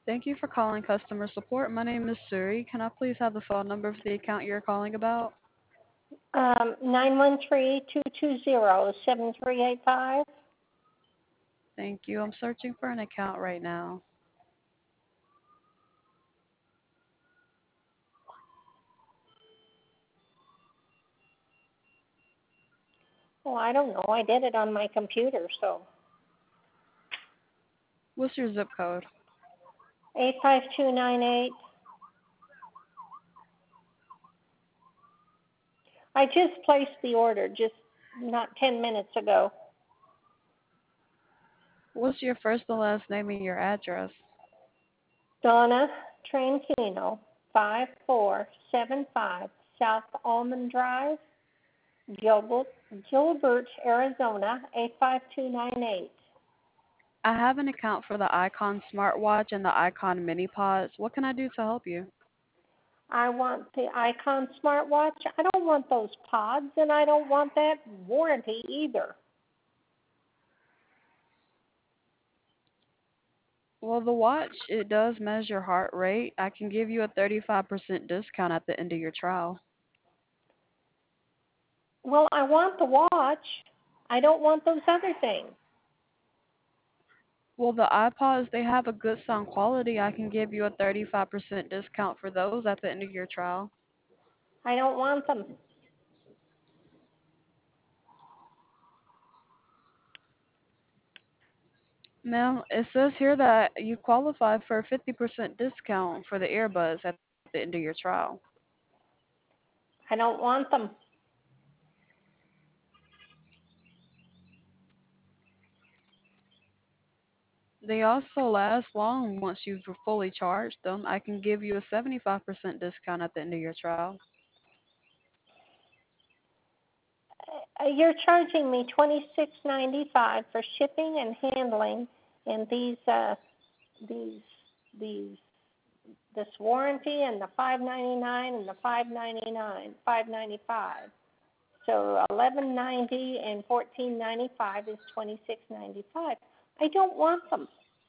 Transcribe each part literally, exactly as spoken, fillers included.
Thank you for calling customer support. My name is Suri. Can I please have the phone number for the account you're calling about? Um, nine one three, two two zero, seven three eight five. Thank you. I'm searching for an account right now. Oh, I don't know. I did it on my computer, so What's your zip code? eight five two nine eight. I just placed the order just not ten minutes ago. What's your first and last name and your address? Donna Trentino, five four seven five South Almond Drive, Gilbert, Gilbert, Arizona, eight five two nine eight. I have an account for the Icon smartwatch and the Icon mini pods. What can I do to help you? I want the Icon smartwatch. I don't want those pods, and I don't want that warranty either. Well, the watch, it does measure heart rate. I can give you a thirty-five percent discount at the end of your trial. Well, I want the watch. I don't want those other things. Well, the iPods, they have a good sound quality. I can give you a thirty-five percent discount for those at the end of your trial. I don't want them. Ma'am, it says here that you qualify for a fifty percent discount for the earbuds at the end of your trial. I don't want them. They also last long once you've fully charged them. I can give you a seventy-five percent discount at the end of your trial. Uh, You're charging me twenty six ninety five for shipping and handling, and these uh, these these this warranty and the five ninety nine and the five ninety nine five ninety five. So eleven ninety and fourteen ninety five is twenty six ninety five. I don't want them.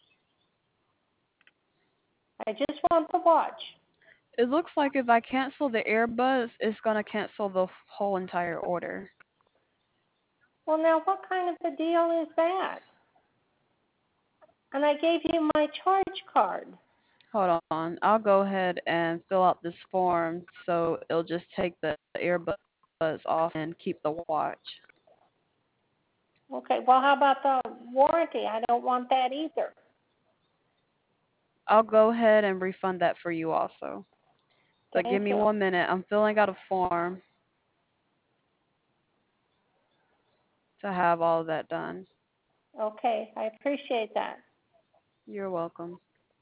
I just want the watch. It looks like if I cancel the earbuds, it's going to cancel the whole entire order. Well, now what kind of a deal is that? And I gave you my charge card. Hold on. I'll go ahead and fill out this form so it'll just take the earbuds off and keep the watch. Okay, well, how about the warranty? I don't want that either. I'll go ahead and refund that for you also. But give Thank me you. one minute. I'm filling out a form to have all of that done. Okay, I appreciate that. You're welcome.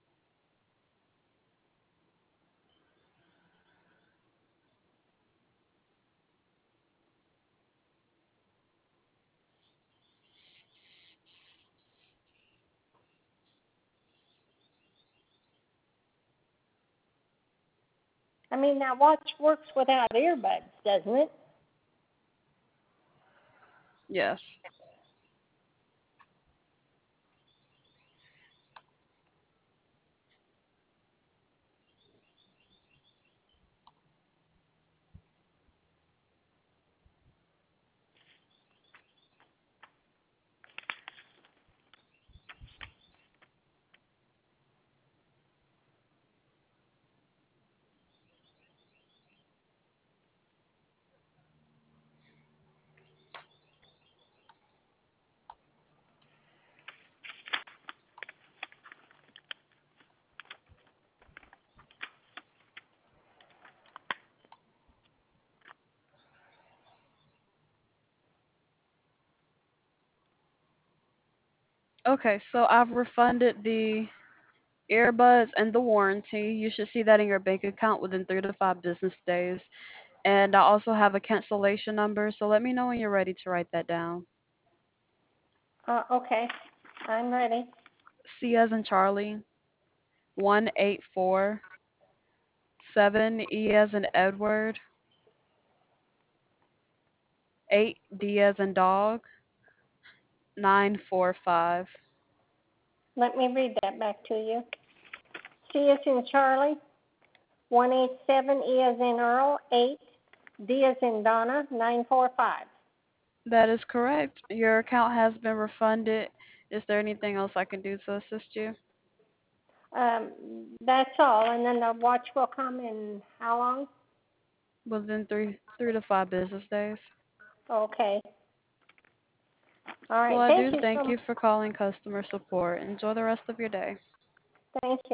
I mean, that watch works without earbuds, doesn't it? Yes. Okay, so I've refunded the earbuds and the warranty. You should see that in your bank account within three to five business days. And I also have a cancellation number, so let me know when you're ready to write that down. Uh, okay, I'm ready. C as in Charlie, one eight four, seven E as in Edward, eight D as in dog, nine four five. Let me read that back to you. C as in Charlie, one eight seven, E as in Earl, eight, D as in Donna, nine four five. That is correct. Your account has been refunded. Is there anything else I can do to assist you? Um, that's all, and then the watch will come in how long? Within three three to five business days. Okay. All Well, right, I thank do you so thank much. you for calling customer support. Enjoy the rest of your day. Thank you.